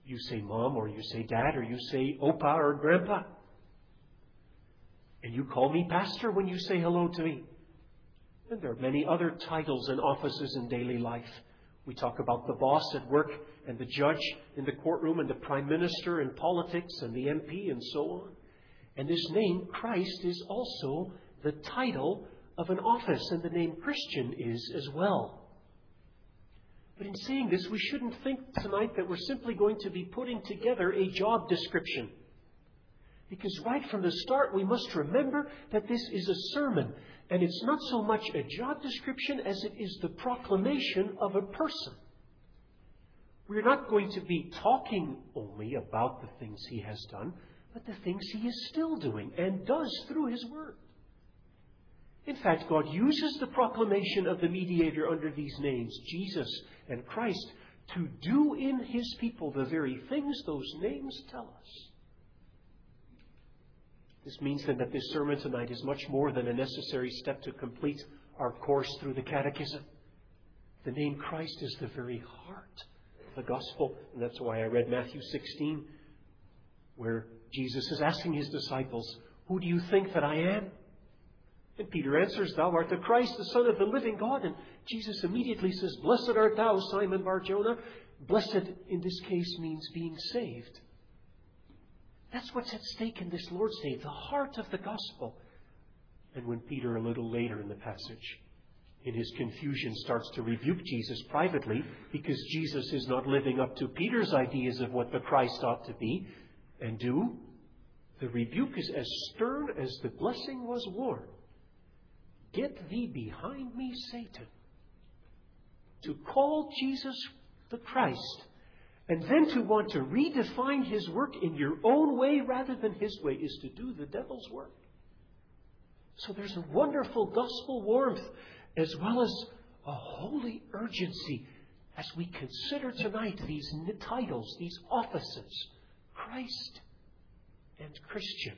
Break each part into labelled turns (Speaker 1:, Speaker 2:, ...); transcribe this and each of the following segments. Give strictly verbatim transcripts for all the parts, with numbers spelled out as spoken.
Speaker 1: You say Mom, or you say Dad, or you say Opa or Grandpa. And you call me Pastor when you say hello to me. And there are many other titles and offices in daily life. We talk about the boss at work, and the judge in the courtroom, and the prime minister in politics, and the M P, and so on. And this name, Christ, is also the title of an office, and the name Christian is as well. But in saying this, we shouldn't think tonight that we're simply going to be putting together a job description. Because right from the start, we must remember that this is a sermon. And it's not so much a job description as it is the proclamation of a person. We're not going to be talking only about the things He has done, but the things He is still doing and does through His Word. In fact, God uses the proclamation of the mediator under these names, Jesus and Christ, to do in His people the very things those names tell us. This means then that this sermon tonight is much more than a necessary step to complete our course through the Catechism. The name Christ is the very heart of the gospel. And that's why I read Matthew sixteen, where Jesus is asking His disciples, "Who do you think that I am?" And Peter answers, "Thou art the Christ, the Son of the living God." And Jesus immediately says, "Blessed art thou, Simon Bar-Jonah." Blessed in this case means being saved. That's what's at stake in this Lord's Day, the heart of the gospel. And when Peter, a little later in the passage, in his confusion, starts to rebuke Jesus privately because Jesus is not living up to Peter's ideas of what the Christ ought to be and do, the rebuke is as stern as the blessing was warm. "Get thee behind me, Satan." To call Jesus the Christ, and then to want to redefine His work in your own way rather than His way, is to do the devil's work. So there's a wonderful gospel warmth as well as a holy urgency as we consider tonight these titles, these offices, Christ and Christian.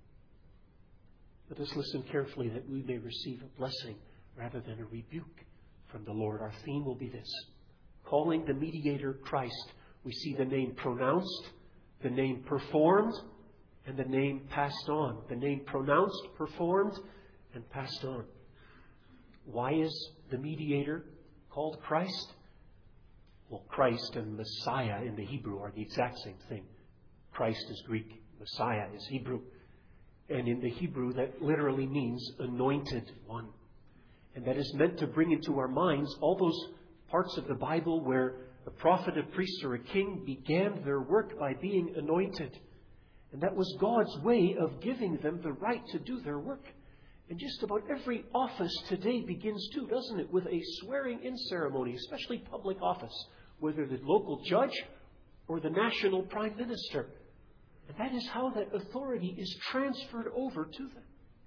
Speaker 1: Let us listen carefully that we may receive a blessing rather than a rebuke from the Lord. Our theme will be this: calling the mediator Christ. We see the name pronounced, the name performed, and the name passed on. The name pronounced, performed, and passed on. Why is the mediator called Christ? Well, Christ and Messiah in the Hebrew are the exact same thing. Christ is Greek, Messiah is Hebrew. And in the Hebrew, that literally means anointed one. And that is meant to bring into our minds all those parts of the Bible where a prophet, a priest, or a king began their work by being anointed. And that was God's way of giving them the right to do their work. And just about every office today begins too, doesn't it, with a swearing-in ceremony, especially public office, whether the local judge or the national prime minister. And that is how that authority is transferred over to them.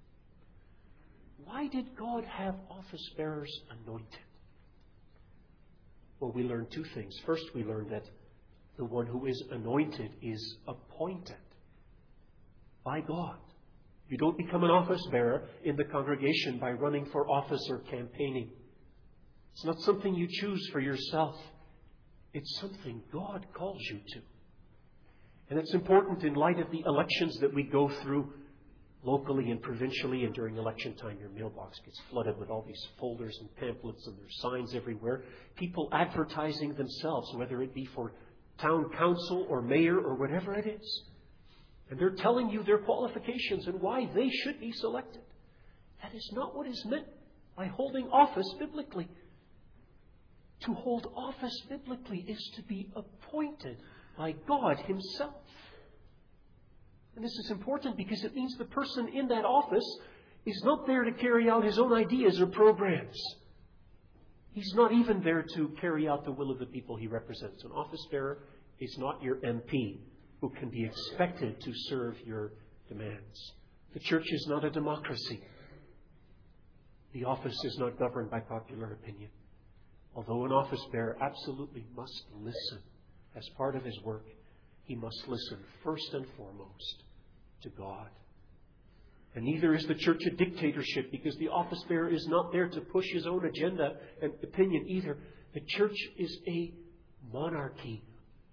Speaker 1: Why did God have office bearers anointed? Well, we learn two things. First, we learn that the one who is anointed is appointed by God. You don't become an office bearer in the congregation by running for office or campaigning. It's not something you choose for yourself. It's something God calls you to. And it's important in light of the elections that we go through locally and provincially, and during election time your mailbox gets flooded with all these folders and pamphlets and there's signs everywhere. People advertising themselves, whether it be for town council or mayor or whatever it is. And they're telling you their qualifications and why they should be selected. That is not what is meant by holding office biblically. To hold office biblically is to be appointed by God Himself. And this is important because it means the person in that office is not there to carry out his own ideas or programs. He's not even there to carry out the will of the people he represents. An office bearer is not your M P who can be expected to serve your demands. The church is not a democracy. The office is not governed by popular opinion. Although an office bearer absolutely must listen as part of his work, he must listen first and foremost to God. And neither is the church a dictatorship, because the office bearer is not there to push his own agenda and opinion either. The church is a monarchy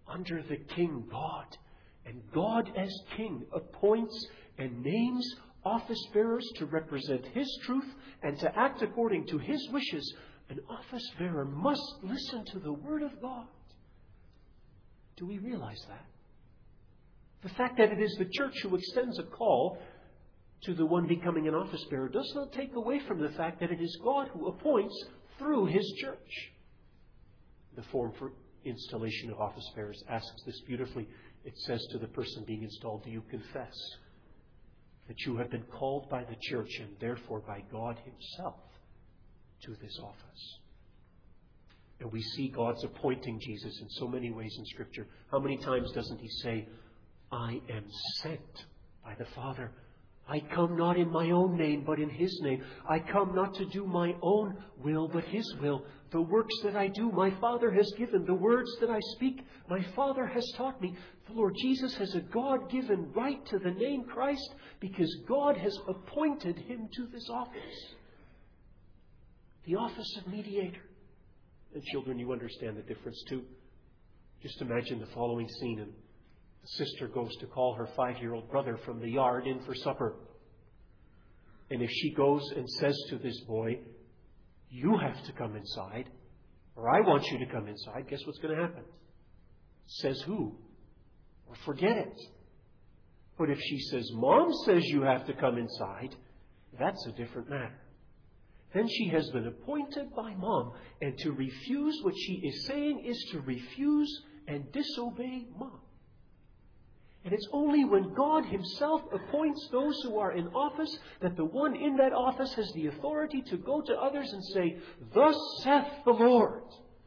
Speaker 1: under the King God. And God as King appoints and names office bearers to represent His truth and to act according to His wishes. An office bearer must listen to the Word of God. Do we realize that? The fact that it is the church who extends a call to the one becoming an office bearer does not take away from the fact that it is God who appoints through His church. The form for installation of office bearers asks this beautifully. It says to the person being installed, do you confess that you have been called by the church and therefore by God Himself to this office? And we see God's appointing Jesus in so many ways in Scripture. How many times doesn't He say, I am sent by the Father. I come not in my own name, but in His name. I come not to do my own will, but His will. The works that I do, my Father has given. The words that I speak, my Father has taught me. The Lord Jesus has a God-given right to the name Christ because God has appointed Him to this office. The office of mediator. And children, you understand the difference too. Just imagine the following scene. And the sister goes to call her five-year-old brother from the yard in for supper. And if she goes and says to this boy, you have to come inside, or I want you to come inside, guess what's going to happen? Says who? Or forget it. But if she says, Mom says you have to come inside, that's a different matter. Then she has been appointed by Mom, and to refuse what she is saying is to refuse and disobey Mom. And it's only when God Himself appoints those who are in office that the one in that office has the authority to go to others and say, thus saith the Lord.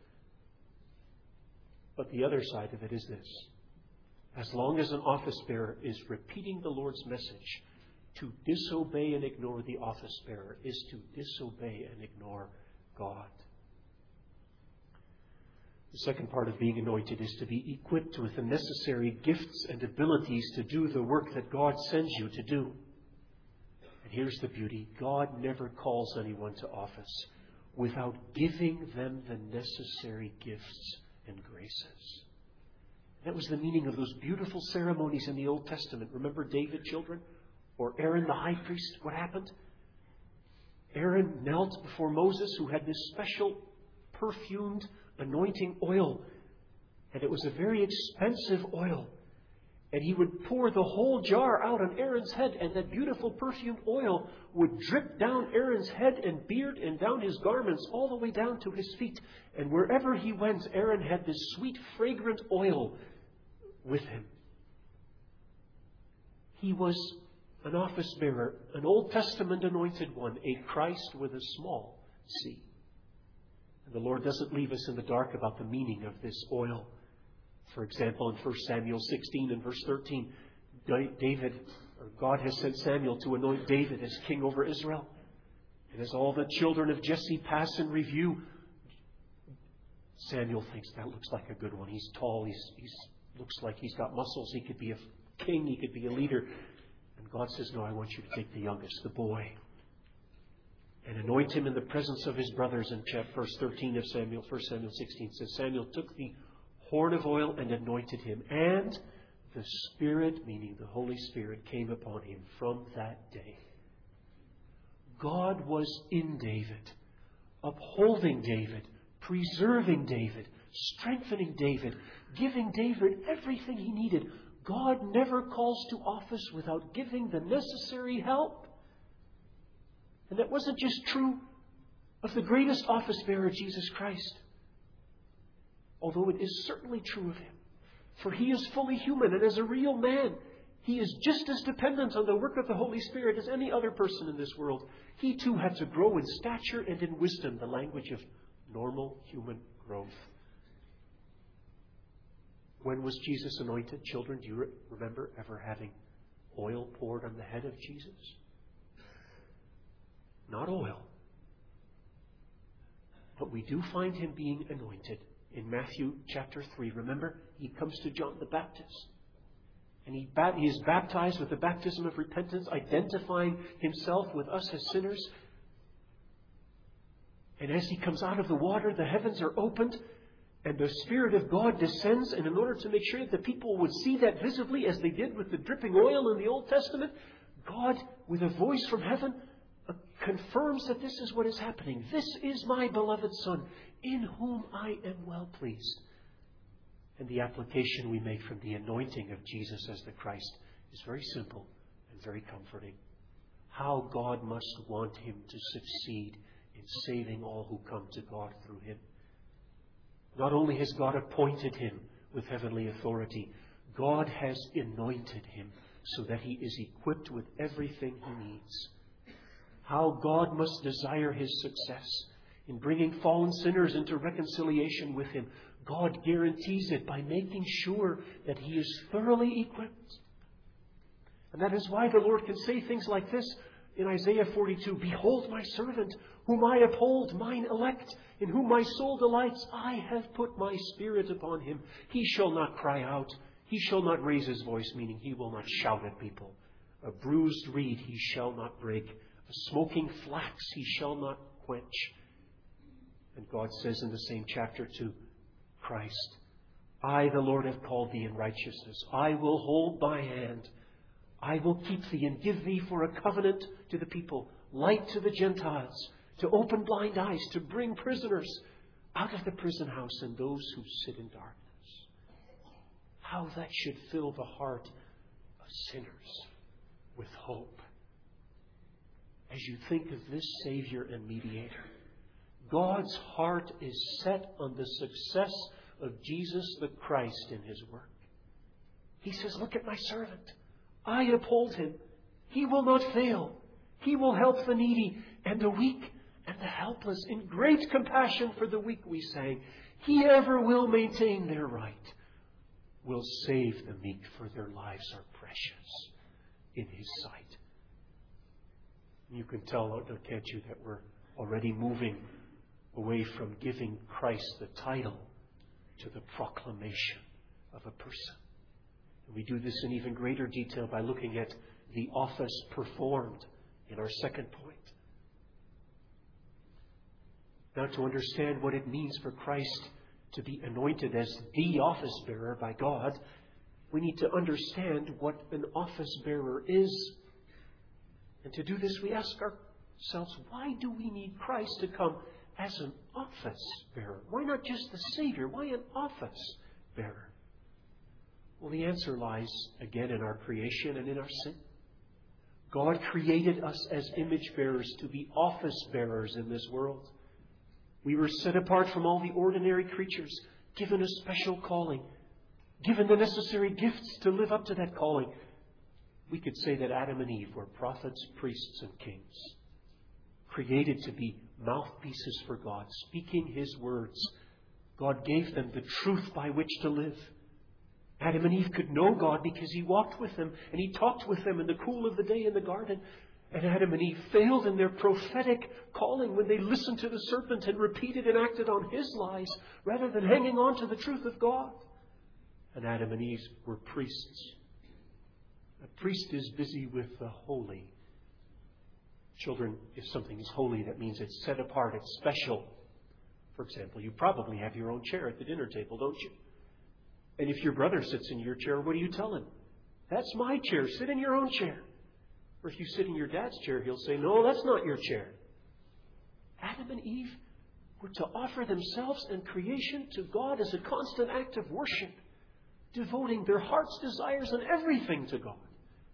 Speaker 1: But the other side of it is this. As long as an office bearer is repeating the Lord's message, to disobey and ignore the office bearer is to disobey and ignore God. The second part of being anointed is to be equipped with the necessary gifts and abilities to do the work that God sends you to do. And here's the beauty. God never calls anyone to office without giving them the necessary gifts and graces. That was the meaning of those beautiful ceremonies in the Old Testament. Remember David, children? Or Aaron the high priest? What happened? Aaron knelt before Moses, who had this special perfumed anointing oil. And it was a very expensive oil. And he would pour the whole jar out on Aaron's head, and that beautiful perfumed oil would drip down Aaron's head and beard and down his garments all the way down to his feet. And wherever he went, Aaron had this sweet, fragrant oil with him. He was an office bearer, an Old Testament anointed one, a Christ with a small c. And the Lord doesn't leave us in the dark about the meaning of this oil. For example, in First Samuel sixteen and verse thirteen, David, or God has sent Samuel to anoint David as king over Israel. And as all the children of Jesse pass in review, Samuel thinks that looks like a good one. He's tall, he's, he's looks like he's got muscles, he could be a king, he could be a leader. And God says, no, I want you to take the youngest, the boy, and anoint him in the presence of his brothers. In verse thirteen of Samuel, First Samuel sixteen says, Samuel took the horn of oil and anointed him, and the Spirit, meaning the Holy Spirit, came upon him from that day. God was in David, upholding David, preserving David, strengthening David, giving David everything he needed. God never calls to office without giving the necessary help. And that wasn't just true of the greatest office bearer, Jesus Christ, although it is certainly true of him. For he is fully human, and as a real man, he is just as dependent on the work of the Holy Spirit as any other person in this world. He too had to grow in stature and in wisdom, the language of normal human growth. When was Jesus anointed? Children, do you re- remember ever having oil poured on the head of Jesus? Not oil. But we do find him being anointed in Matthew chapter three. Remember, he comes to John the Baptist. And he, bat- he is baptized with the baptism of repentance, identifying himself with us as sinners. And as he comes out of the water, the heavens are opened. And the Spirit of God descends, and in order to make sure that the people would see that visibly, as they did with the dripping oil in the Old Testament, God, with a voice from heaven, uh, confirms that this is what is happening. This is my beloved Son, in whom I am well pleased. And the application we make from the anointing of Jesus as the Christ is very simple and very comforting. How God must want Him to succeed in saving all who come to God through Him. Not only has God appointed Him with heavenly authority, God has anointed Him so that He is equipped with everything He needs. How God must desire His success in bringing fallen sinners into reconciliation with Him. God guarantees it by making sure that He is thoroughly equipped. And that is why the Lord can say things like this in Isaiah forty-two, "Behold my servant, whom I uphold, mine elect, in whom my soul delights. I have put my Spirit upon him. He shall not cry out. He shall not raise his voice," meaning he will not shout at people. "A bruised reed he shall not break. A smoking flax he shall not quench." And God says in the same chapter to Christ, "I, the Lord, have called thee in righteousness. I will hold thy hand. I will keep thee and give thee for a covenant to the people, light to the Gentiles, to open blind eyes, to bring prisoners out of the prison house and those who sit in darkness." How that should fill the heart of sinners with hope. As you think of this Savior and Mediator, God's heart is set on the success of Jesus the Christ in His work. He says, "Look at my servant. I uphold him. He will not fail. He will help the needy and the weak and the helpless. In great compassion for the weak," we sang, "He ever will maintain their right, will save the meek, for their lives are precious in His sight." You can tell, can't you, that we're already moving away from giving Christ the title to the proclamation of a person. And we do this in even greater detail by looking at the office performed in our second point. Now, to understand what it means for Christ to be anointed as the office bearer by God, we need to understand what an office bearer is. And to do this, we ask ourselves, why do we need Christ to come as an office bearer? Why not just the Savior? Why an office bearer? Well, the answer lies again in our creation and in our sin. God created us as image bearers to be office bearers in this world. We were set apart from all the ordinary creatures, given a special calling, given the necessary gifts to live up to that calling. We could say that Adam and Eve were prophets, priests, and kings, created to be mouthpieces for God, speaking His words. God gave them the truth by which to live. Adam and Eve could know God because He walked with them and He talked with them in the cool of the day in the garden. And Adam and Eve failed in their prophetic calling when they listened to the serpent and repeated and acted on his lies rather than hanging on to the truth of God. And Adam and Eve were priests. A priest is busy with the holy. Children, if something is holy, that means it's set apart, it's special. For example, you probably have your own chair at the dinner table, don't you? And if your brother sits in your chair, what do you tell him? "That's my chair. Sit in your own chair." Or if you sit in your dad's chair, he'll say, "No, that's not your chair." Adam and Eve were to offer themselves and creation to God as a constant act of worship, devoting their heart's desires and everything to God.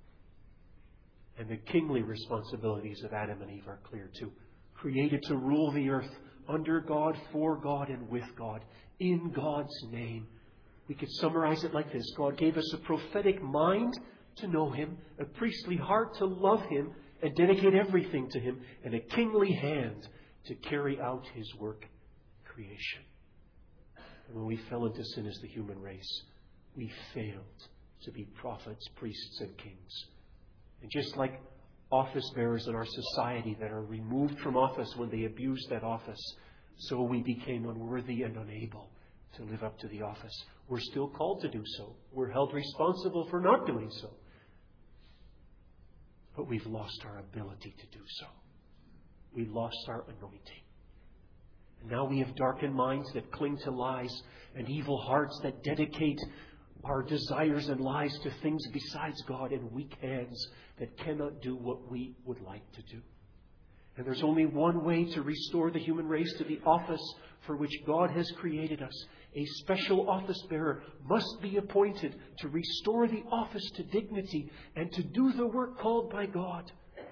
Speaker 1: And the kingly responsibilities of Adam and Eve are clear too. Created to rule the earth under God, for God, and with God, in God's name. We could summarize it like this. God gave us a prophetic mind to know Him, a priestly heart to love Him and dedicate everything to Him, and a kingly hand to carry out His work, creation. And when we fell into sin as the human race, we failed to be prophets, priests, and kings. And just like office bearers in our society that are removed from office when they abuse that office, so we became unworthy and unable to live up to the office. We're still called to do so. We're held responsible for not doing so. But we've lost our ability to do so. We lost our anointing. And now we have darkened minds that cling to lies and evil hearts that dedicate our desires and lives to things besides God, and weak hands that cannot do what we would like to do. And there's only one way to restore the human race to the office for which God has created us. A special office bearer must be appointed to restore the office to dignity and to do the work called by God.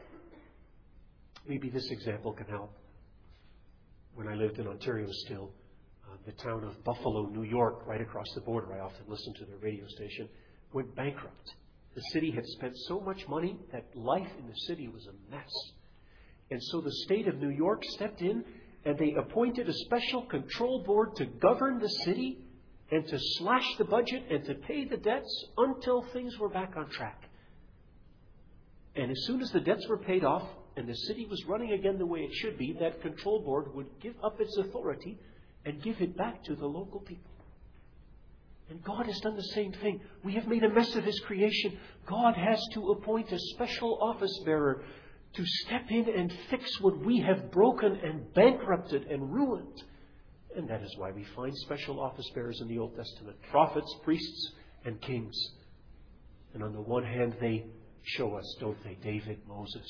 Speaker 1: Maybe this example can help. When I lived in Ontario still, uh, the town of Buffalo, New York, right across the border, I often listened to their radio station, went bankrupt. The city had spent so much money that life in the city was a mess. And so the state of New York stepped in and they appointed a special control board to govern the city and to slash the budget and to pay the debts until things were back on track. And as soon as the debts were paid off and the city was running again the way it should be, that control board would give up its authority and give it back to the local people. And God has done the same thing. We have made a mess of His creation. God has to appoint a special office bearer to step in and fix what we have broken and bankrupted and ruined. And that is why we find special office bearers in the Old Testament. Prophets, priests, and kings. And on the one hand, they show us, don't they, David, Moses.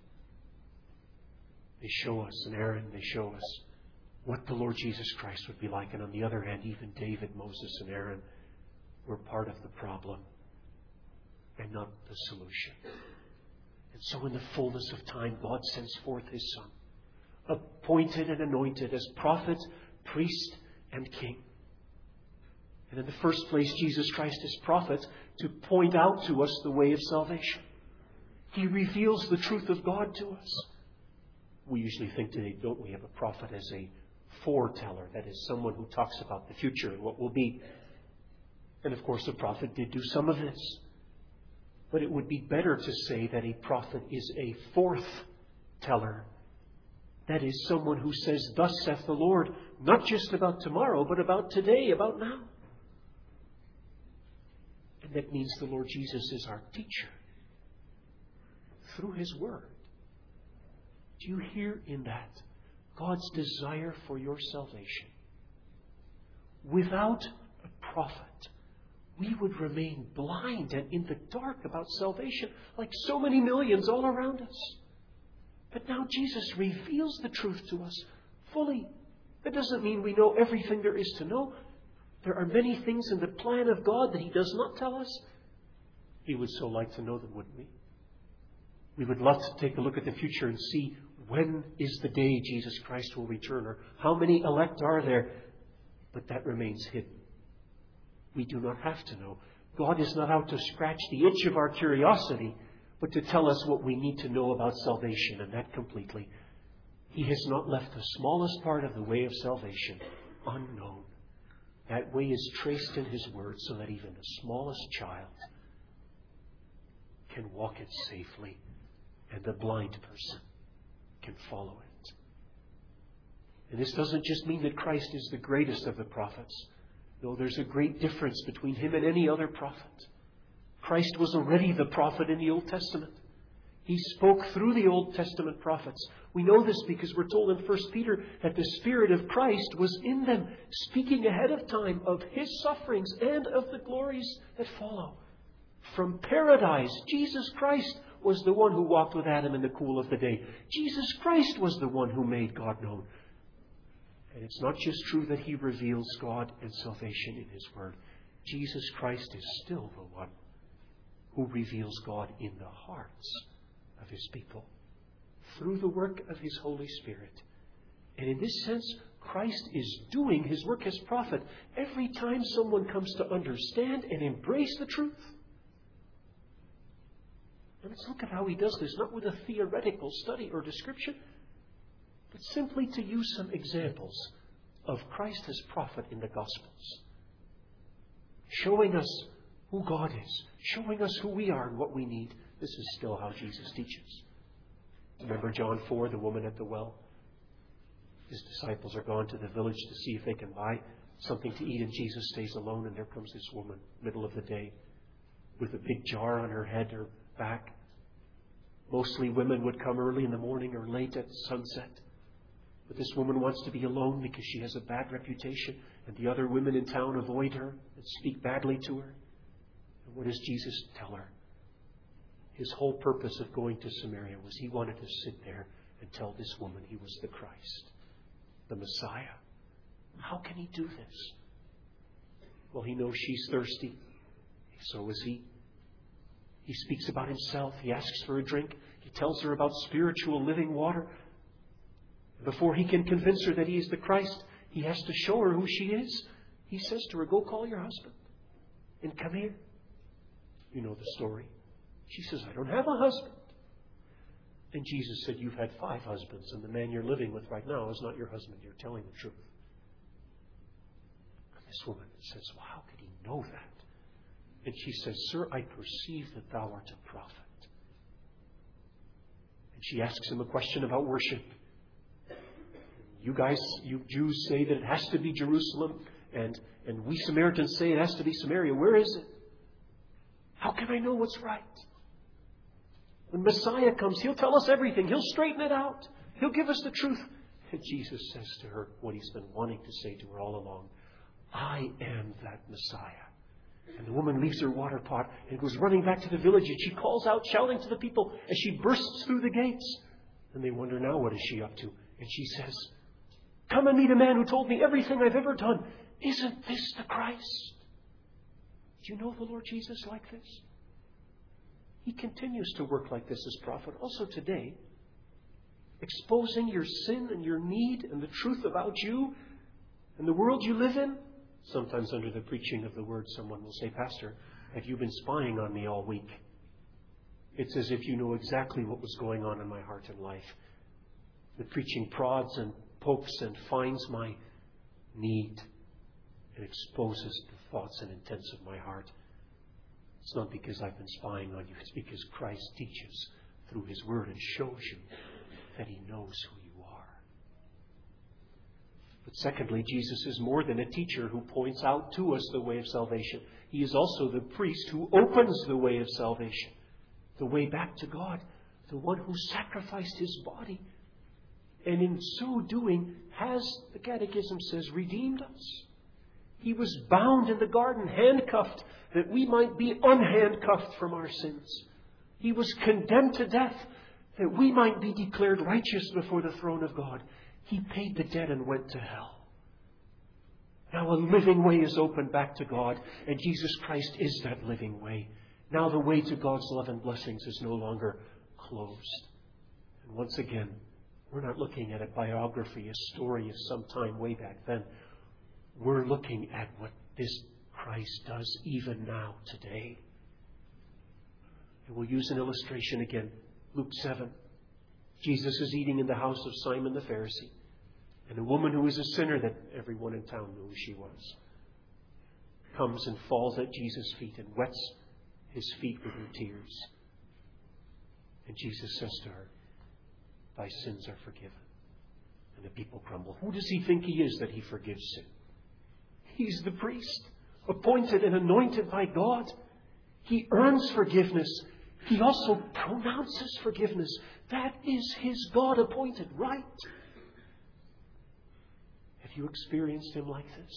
Speaker 1: They show us, and Aaron, they show us what the Lord Jesus Christ would be like. And on the other hand, even David, Moses, and Aaron were part of the problem and not the solution. And so in the fullness of time, God sends forth His Son, appointed and anointed as prophet, priest, and king. And in the first place, Jesus Christ is prophet to point out to us the way of salvation. He reveals the truth of God to us. We usually think today, don't we, of a prophet as a foreteller, that is, someone who talks about the future and what will be. And of course, the prophet did do some of this. But it would be better to say that a prophet is a forth-teller. That is, someone who says, thus saith the Lord, not just about tomorrow, but about today, about now. And that means the Lord Jesus is our teacher through His Word. Do you hear in that God's desire for your salvation? Without a prophet, we would remain blind and in the dark about salvation, like so many millions all around us. But now Jesus reveals the truth to us fully. That doesn't mean we know everything there is to know. There are many things in the plan of God that He does not tell us. We would so like to know them, wouldn't we? We would love to take a look at the future and see when is the day Jesus Christ will return, or how many elect are there. But that remains hidden. We do not have to know. God is not out to scratch the itch of our curiosity, but to tell us what we need to know about salvation, and that completely. He has not left the smallest part of the way of salvation unknown. That way is traced in His Word so that even the smallest child can walk it safely, and the blind person can follow it. And this doesn't just mean that Christ is the greatest of the prophets. No, there's a great difference between Him and any other prophet. Christ was already the prophet in the Old Testament. He spoke through the Old Testament prophets. We know this because we're told in First Peter that the Spirit of Christ was in them, speaking ahead of time of His sufferings and of the glories that follow. From paradise, Jesus Christ was the one who walked with Adam in the cool of the day. Jesus Christ was the one who made God known. And it's not just true that He reveals God and salvation in His Word. Jesus Christ is still the one who reveals God in the hearts of His people through the work of His Holy Spirit. And in this sense, Christ is doing His work as prophet every time someone comes to understand and embrace the truth. And let's look at how He does this, not with a theoretical study or description, but simply to use some examples of Christ as prophet in the Gospels, showing us who God is, showing us who we are and what we need. This is still how Jesus teaches. Remember John four, the woman at the well? His disciples are gone to the village to see if they can buy something to eat, and Jesus stays alone, and there comes this woman, middle of the day, with a big jar on her head or back. Mostly women would come early in the morning or late at sunset But this woman wants to be alone because she has a bad reputation, and the other women in town avoid her and speak badly to her. And what does Jesus tell her? His whole purpose of going to Samaria was He wanted to sit there and tell this woman He was the Christ, the Messiah. How can He do this? Well, He knows she's thirsty. So is He. He speaks about Himself. He asks for a drink. He tells her about spiritual living water. Before He can convince her that He is the Christ, He has to show her who she is. He says to her, go call your husband and come here. You know the story. She says, I don't have a husband. And Jesus said, you've had five husbands, and the man you're living with right now is not your husband. You're telling the truth. And this woman says, well, how could He know that? And she says, Sir, I perceive that thou art a prophet. And she asks Him a question about worship. You guys, you Jews say that it has to be Jerusalem, and, and we Samaritans say it has to be Samaria. Where is it? How can I know what's right? When Messiah comes, He'll tell us everything. He'll straighten it out. He'll give us the truth. And Jesus says to her what He's been wanting to say to her all along. I am that Messiah. And the woman leaves her water pot and goes running back to the village, and she calls out, shouting to the people as she bursts through the gates. And they wonder, now what is she up to? And she says, come and meet a man who told me everything I've ever done. Isn't this the Christ? Do you know the Lord Jesus like this? He continues to work like this as prophet also today, exposing your sin and your need and the truth about you and the world you live in. Sometimes under the preaching of the Word, someone will say, Pastor, have you been spying on me all week? It's as if you know exactly what was going on in my heart and life. The preaching prods and pokes and finds my need and exposes the thoughts and intents of my heart. It's not because I've been spying on you. It's because Christ teaches through His Word and shows you that He knows who you are. But secondly, Jesus is more than a teacher who points out to us the way of salvation. He is also the priest who opens the way of salvation, the way back to God, the one who sacrificed His body, and in so doing has, the Catechism says, redeemed us. He was bound in the garden, handcuffed, that we might be unhandcuffed from our sins. He was condemned to death, that we might be declared righteous before the throne of God. He paid the debt and went to hell. Now a living way is opened back to God, and Jesus Christ is that living way. Now the way to God's love and blessings is no longer closed. And once again, we're not looking at a biography, a story of some time way back then. We're looking at what this Christ does even now, today. And we'll use an illustration again. Luke seven. Jesus is eating in the house of Simon the Pharisee. And a woman who is a sinner that everyone in town knew who she was comes and falls at Jesus' feet and wets His feet with her tears. And Jesus says to her, thy sins are forgiven. And the people grumble. Who does He think He is that He forgives sin? He's the priest, appointed and anointed by God. He earns forgiveness. He also pronounces forgiveness. That is His God-appointed right. Have you experienced Him like this?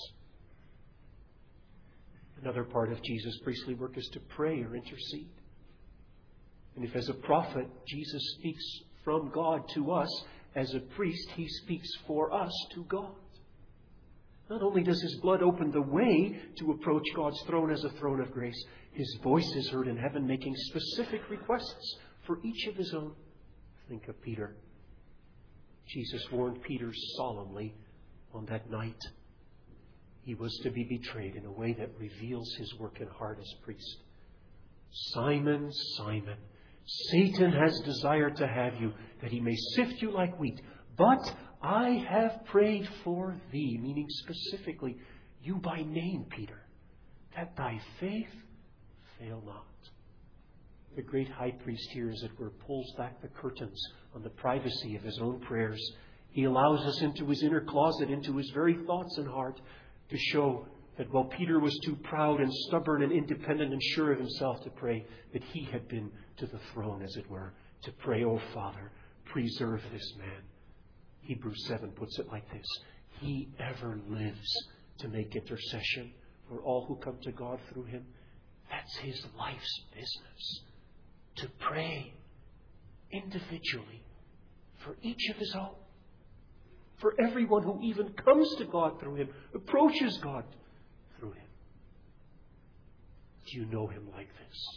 Speaker 1: Another part of Jesus' priestly work is to pray or intercede. And if as a prophet Jesus speaks from God to us, as a priest He speaks for us to God. Not only does His blood open the way to approach God's throne as a throne of grace, His voice is heard in heaven making specific requests for each of His own. Think of Peter. Jesus warned Peter solemnly on that night he was to be betrayed in a way that reveals His work and heart as priest. Simon, Simon, Satan has desired to have you, that he may sift you like wheat. But I have prayed for thee, meaning specifically, you by name, Peter, that thy faith fail not. The great high priest here, as it were, pulls back the curtains on the privacy of His own prayers. He allows us into His inner closet, into His very thoughts and heart, to show that while Peter was too proud and stubborn and independent and sure of himself to pray, that he had been to the throne, as it were, to pray, oh Father, preserve this man. Hebrews seven puts it like this: He ever lives to make intercession for all who come to God through Him. That's His life's business. To pray individually for each of His own. For everyone who even comes to God through Him, approaches God through Him. Do you know Him like this?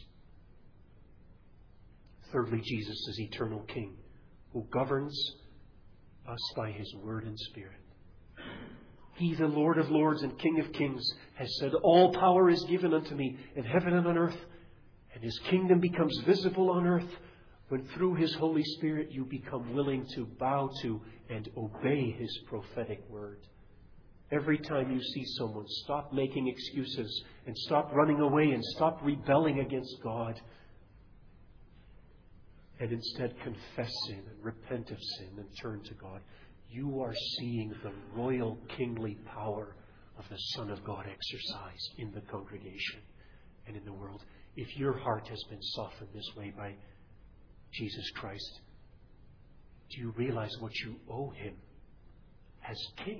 Speaker 1: Thirdly, Jesus is eternal King who governs us by His Word and Spirit. He, the Lord of lords and King of kings, has said, all power is given unto me in heaven and on earth. And His kingdom becomes visible on earth when through His Holy Spirit you become willing to bow to and obey His prophetic word. Every time you see someone, stop making excuses and stop running away and stop rebelling against God. And instead confess sin and repent of sin and turn to God. You are seeing the royal kingly power of the Son of God exercised in the congregation and in the world. If your heart has been softened this way by Jesus Christ, do you realize what you owe Him as King?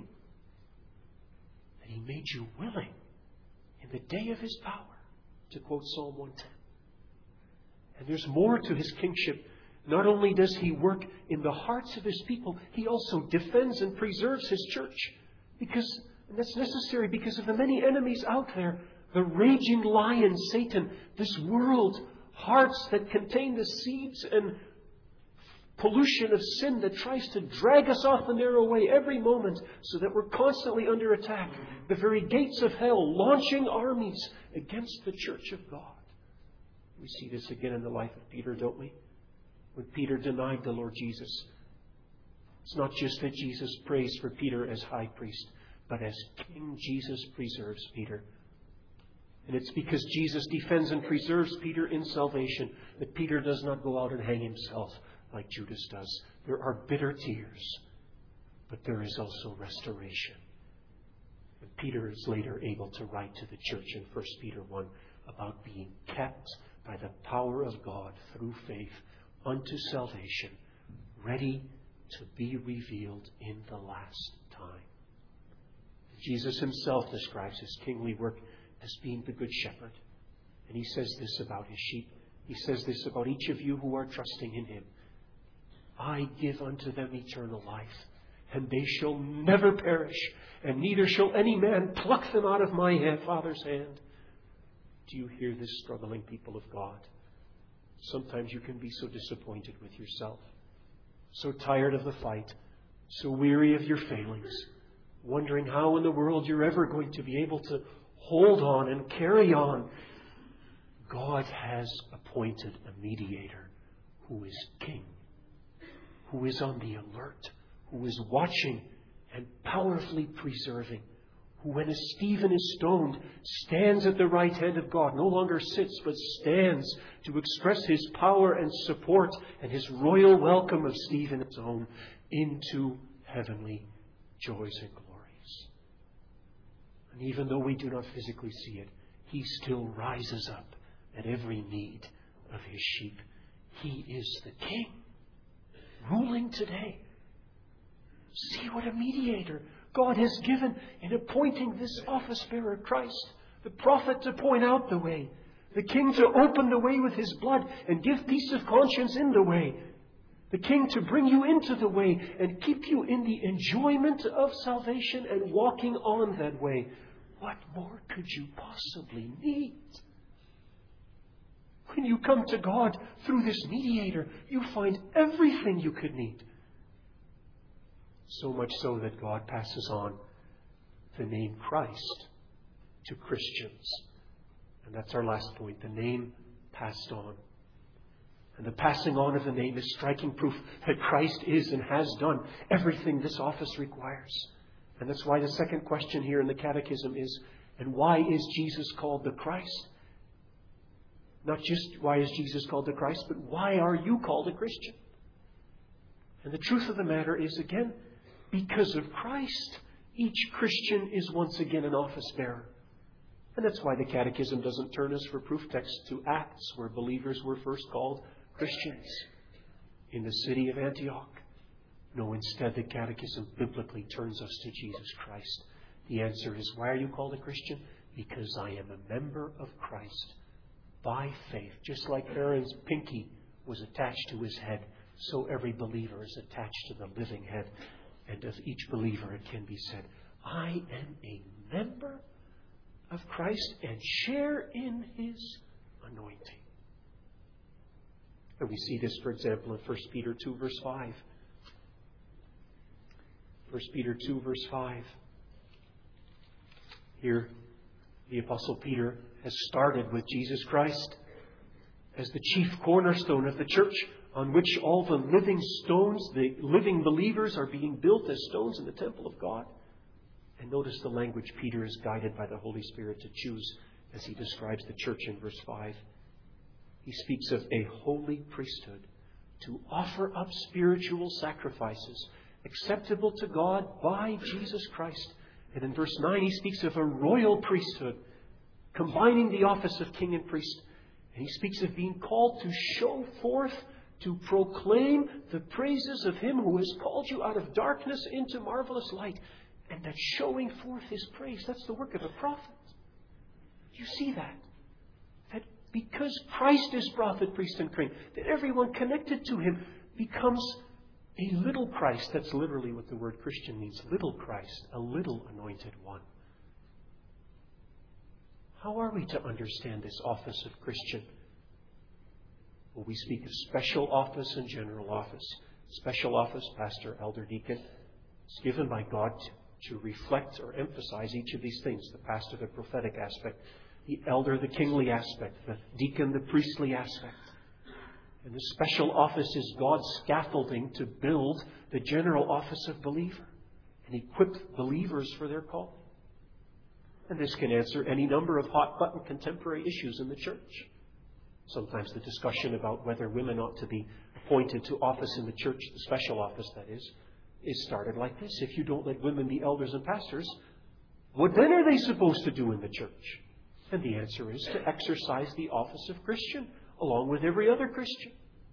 Speaker 1: That He made you willing in the day of His power, to quote Psalm one ten. And there's more to His kingship. Not only does He work in the hearts of His people, He also defends and preserves His church. Because, and that's necessary because of the many enemies out there. The raging lion, Satan, this world, hearts that contain the seeds and pollution of sin that tries to drag us off the narrow way every moment so that we're constantly under attack. The very gates of hell launching armies against the church of God. We see this again in the life of Peter, don't we? When Peter denied the Lord Jesus. It's not just that Jesus prays for Peter as high priest, but as King, Jesus preserves Peter. And it's because Jesus defends and preserves Peter in salvation that Peter does not go out and hang himself like Judas does. There are bitter tears, but there is also restoration. And Peter is later able to write to the church in First Peter one about being kept by the power of God through faith unto salvation, ready to be revealed in the last time. Jesus Himself describes His kingly work as being the good shepherd. And He says this about His sheep. He says this about each of you who are trusting in Him. I give unto them eternal life, and they shall never perish, and neither shall any man pluck them out of my hand, Father's hand. Do you hear this, struggling people of God? Sometimes you can be so disappointed with yourself, so tired of the fight, so weary of your failings, wondering how in the world you're ever going to be able to hold on and carry on. God has appointed a mediator who is King, who is on the alert, who is watching and powerfully preserving, who, when as Stephen is stoned, stands at the right hand of God, no longer sits, but stands to express His power and support and His royal welcome of Stephen's own into heavenly joys and glories. And even though we do not physically see it, He still rises up at every need of His sheep. He is the King, ruling today. See what a mediator God has given in appointing this office bearer, Christ, the prophet to point out the way, the King to open the way with His blood and give peace of conscience in the way, the King to bring you into the way and keep you in the enjoyment of salvation and walking on that way. What more could you possibly need? When you come to God through this mediator, you find everything you could need. So much so that God passes on the name Christ to Christians. And that's our last point, the name passed on. And the passing on of the name is striking proof that Christ is and has done everything this office requires. And that's why the second question here in the Catechism is, and why is Jesus called the Christ? Not just why is Jesus called the Christ, but why are you called a Christian? And the truth of the matter is, again, because of Christ, each Christian is once again an office bearer. And that's why the Catechism doesn't turn us for proof text to Acts, where believers were first called Christians in the city of Antioch. No, instead the Catechism biblically turns us to Jesus Christ. The answer is, why are you called a Christian? Because I am a member of Christ by faith. Just like Aaron's pinky was attached to his head, so every believer is attached to the living head. And of each believer it can be said, I am a member of Christ and share in His anointing. And we see this, for example, in First Peter two, verse five. First Peter two, verse five. Here, the Apostle Peter has started with Jesus Christ as the chief cornerstone of the church, on which all the living stones, the living believers, are being built as stones in the temple of God. And notice the language Peter is guided by the Holy Spirit to choose as he describes the church in verse five. He speaks of a holy priesthood to offer up spiritual sacrifices acceptable to God by Jesus Christ. And in verse nine he speaks of a royal priesthood, combining the office of king and priest. And he speaks of being called to show forth, to proclaim the praises of Him who has called you out of darkness into marvelous light. And that showing forth His praise, that's the work of a prophet. You see that? That because Christ is prophet, priest, and king, that everyone connected to Him becomes a little Christ. That's literally what the word Christian means. Little Christ, a little anointed one. How are we to understand this office of Christian? Well, we speak of special office and general office. Special office, pastor, elder, deacon, is given by God to, to reflect or emphasize each of these things. The pastor, the prophetic aspect. The elder, the kingly aspect. The deacon, the priestly aspect. And the special office is God's scaffolding to build the general office of believer and equip believers for their calling. And this can answer any number of hot-button contemporary issues in the church. Sometimes the discussion about whether women ought to be appointed to office in the church, the special office that is, is started like this. If you don't let women be elders and pastors, what then are they supposed to do in the church? And the answer is to exercise the office of Christian along with every other Christian.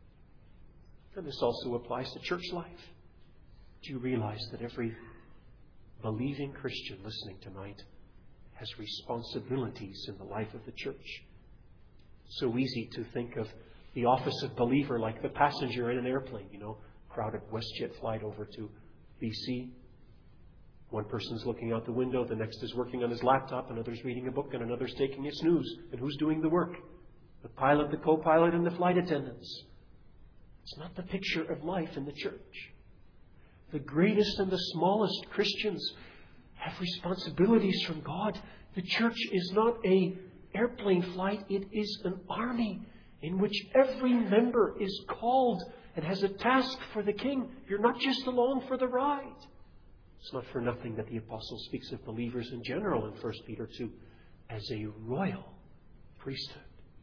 Speaker 1: And this also applies to church life. Do you realize that every believing Christian listening tonight has responsibilities in the life of the church? So easy to think of the office of believer like the passenger in an airplane, you know, crowded WestJet flight over to B C. One person's looking out the window, the next is working on his laptop, another's reading a book, and another's taking a snooze. And who's doing the work? The pilot, the co-pilot, and the flight attendants. It's not the picture of life in the church. The greatest and the smallest Christians have responsibilities from God. The church is not a airplane flight. It is an army in which every member is called and has a task for the King. You're not just along for the ride. It's not for nothing that the Apostle speaks of believers in general in First Peter two as a royal priesthood.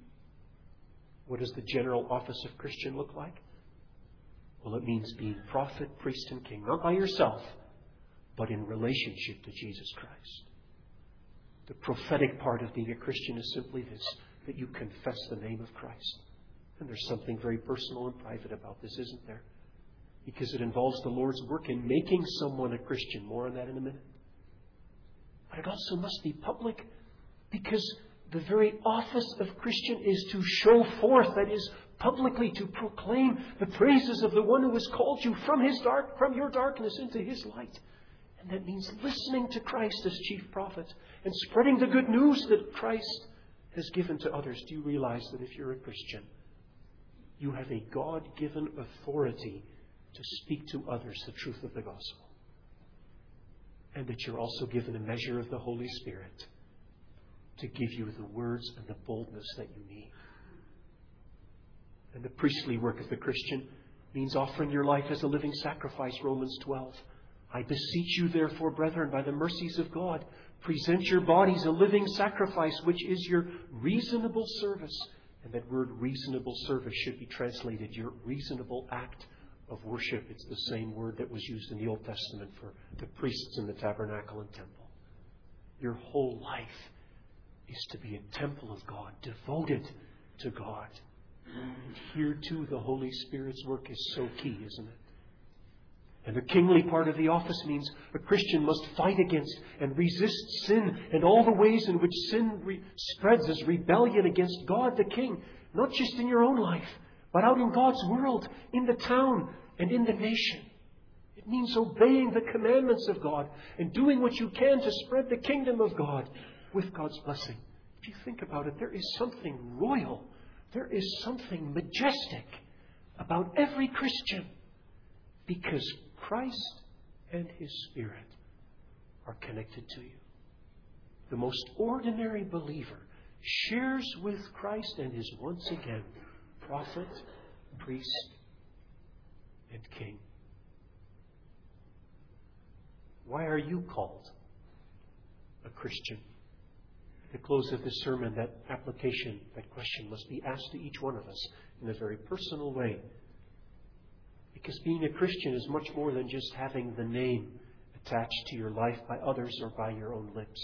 Speaker 1: What does the general office of Christian look like? Well, it means being prophet, priest, and king, not by yourself, but in relationship to Jesus Christ. The prophetic part of being a Christian is simply this, that you confess the name of Christ. And there's something very personal and private about this, isn't there? Because it involves the Lord's work in making someone a Christian. More on that in a minute. But it also must be public, because the very office of Christian is to show forth, that is, publicly to proclaim the praises of the one who has called you from his dark, from your darkness into His light. And that means listening to Christ as chief prophet and spreading the good news that Christ has given to others. Do you realize that if you're a Christian, you have a God-given authority to speak to others the truth of the gospel? And that you're also given a measure of the Holy Spirit to give you the words and the boldness that you need. And the priestly work of the Christian means offering your life as a living sacrifice, Romans twelve. I beseech you, therefore, brethren, by the mercies of God, present your bodies a living sacrifice, which is your reasonable service. And that word reasonable service should be translated your reasonable act of worship. It's the same word that was used in the Old Testament for the priests in the tabernacle and temple. Your whole life is to be a temple of God, devoted to God. And here too the Holy Spirit's work is so key, isn't it? And the kingly part of the office means a Christian must fight against and resist sin and all the ways in which sin re- spreads as rebellion against God the King, not just in your own life, but out in God's world, in the town and in the nation. It means obeying the commandments of God and doing what you can to spread the kingdom of God with God's blessing. If you think about it, there is something royal, there is something majestic about every Christian, because Christ and His Spirit are connected to you. The most ordinary believer shares with Christ and is once again prophet, priest, and king. Why are you called a Christian? At the close of this sermon, that application, that question must be asked to each one of us in a very personal way. Because being a Christian is much more than just having the name attached to your life by others or by your own lips.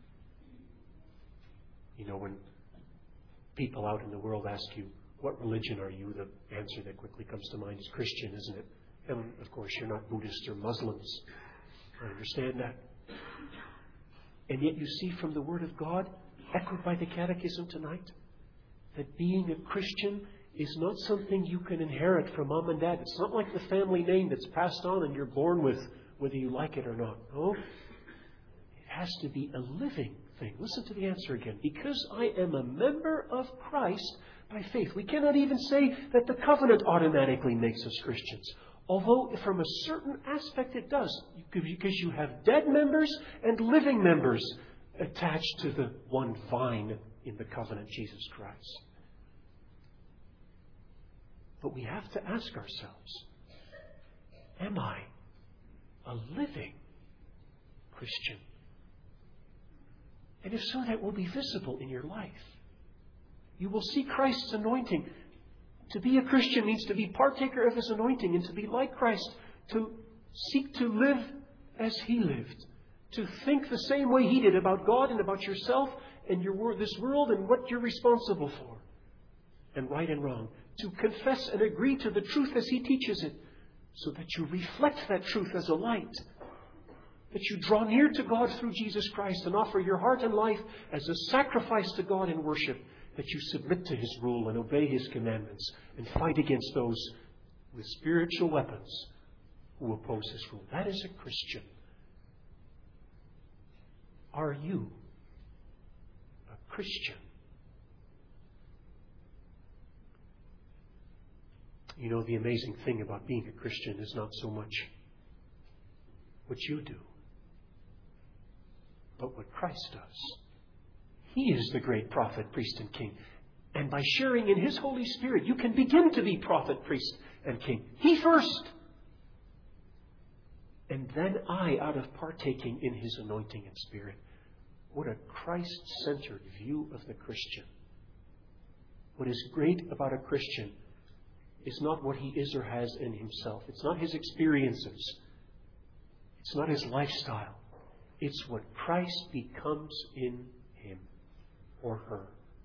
Speaker 1: You know, when people out in the world ask you, what religion are you? The answer that quickly comes to mind is Christian, isn't it? And of course, you're not Buddhists or Muslims. I understand that. And yet you see from the Word of God, echoed by the Catechism tonight, that being a Christian is not something you can inherit from mom and dad. It's not like the family name that's passed on and you're born with, whether you like it or not. No. It has to be a living thing. Listen to the answer again. Because I am a member of Christ by faith. We cannot even say that the covenant automatically makes us Christians. Although from a certain aspect it does. Because you have dead members and living members attached to the one vine in the covenant, Jesus Christ. But we have to ask ourselves, am I a living Christian? And if so, that will be visible in your life. You will see Christ's anointing. To be a Christian means to be partaker of His anointing and to be like Christ, to seek to live as He lived, to think the same way He did about God and about yourself and your this world and what you're responsible for, and right and wrong. To confess and agree to the truth as He teaches it, so that you reflect that truth as a light. That you draw near to God through Jesus Christ and offer your heart and life as a sacrifice to God in worship. That you submit to His rule and obey His commandments and fight against those with spiritual weapons who oppose His rule. That is a Christian. Are you a Christian? You know, the amazing thing about being a Christian is not so much what you do, but what Christ does. He is the great prophet, priest, and king. And by sharing in His Holy Spirit, you can begin to be prophet, priest, and king. He first. And then I, out of partaking in His anointing and Spirit. What a Christ-centered view of the Christian. What is great about a Christian is not what he is or has in himself. It's not his experiences. It's not his lifestyle. It's what Christ becomes in him or her.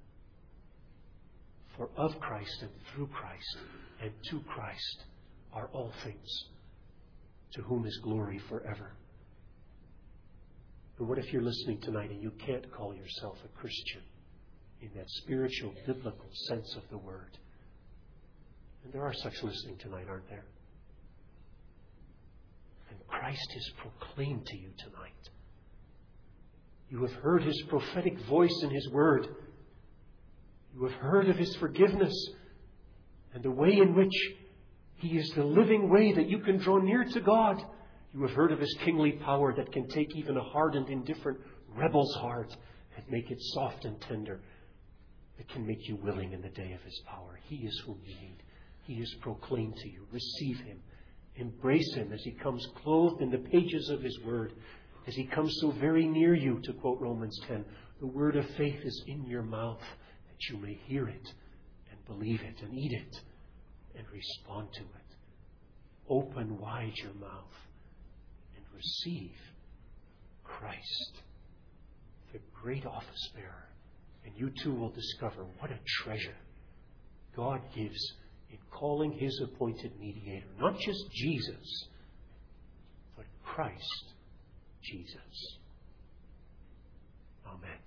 Speaker 1: For of Christ and through Christ and to Christ are all things, to whom is glory forever. And what if you're listening tonight and you can't call yourself a Christian in that spiritual, biblical sense of the word? And there are such listening tonight, aren't there? And Christ is proclaimed to you tonight. You have heard His prophetic voice in His word. You have heard of His forgiveness and the way in which He is the living way that you can draw near to God. You have heard of His kingly power that can take even a hardened, indifferent rebel's heart and make it soft and tender. It can make you willing in the day of His power. He is whom you need. He is proclaimed to you. Receive Him. Embrace Him as He comes clothed in the pages of His word. As He comes so very near you, to quote Romans ten. The word of faith is in your mouth, that you may hear it and believe it and eat it and respond to it. Open wide your mouth and receive Christ, the great office bearer. And you too will discover what a treasure God gives in calling His appointed mediator. Not just Jesus, Christ Jesus. Amen.